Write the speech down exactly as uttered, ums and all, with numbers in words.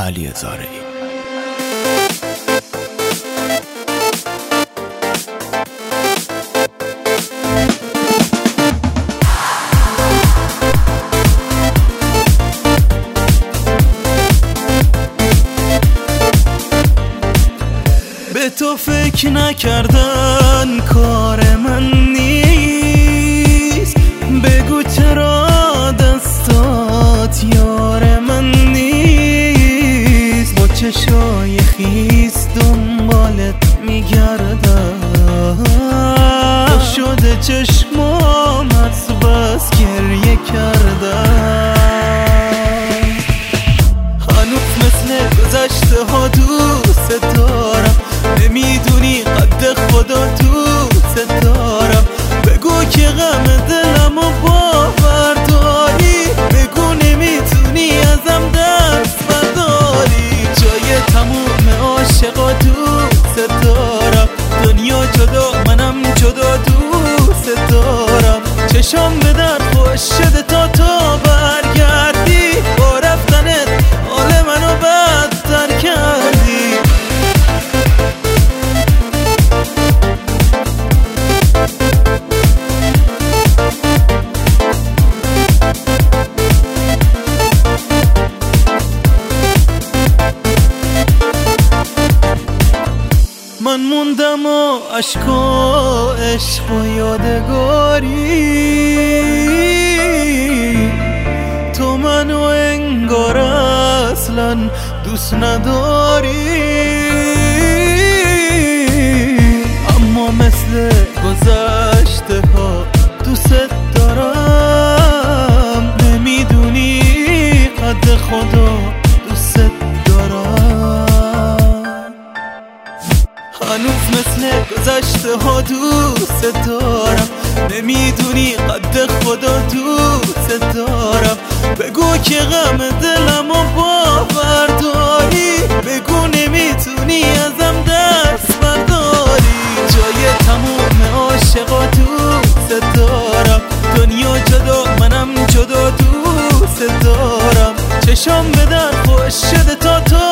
علی زارعی. به تو فکر نکردن کار من نیست، بگو چرا دستات یار من نیست. با چشای خیس دنبالت میگردم، شده چشمامت بس گریه کردم. هنوز مثل گذشته ها دوست دارم، نمیدونی قد خدا دوست دارم. بگو که غم دلمو باور داری، بگو نمیتونی ازم دست برداری. جای تموم عاشقا دوست دارم، دنیا جدا منم جدا دوست دارم. چشام به در خوش شده تا تو برگردی، با رفتنت حال منو بدتر کردی. من موندم و عشق و عشق و یادگاری، تو منو انگار اصلا دوست نداری. اما مثل گذشته ها دوست دارم، نمیدونی قد خدا دوست دارم. هنوز مثل گذشته ها دوست دارم، نمیدونی قد خدا دوست دارم. بگو که غم دلمو باور داری، بگو نمیتونی ازم دست برداری. جای تموم عاشقا دوست دارم، دنیا جدا منم جدا دوست دارم. چشام به در خوش شده تا تو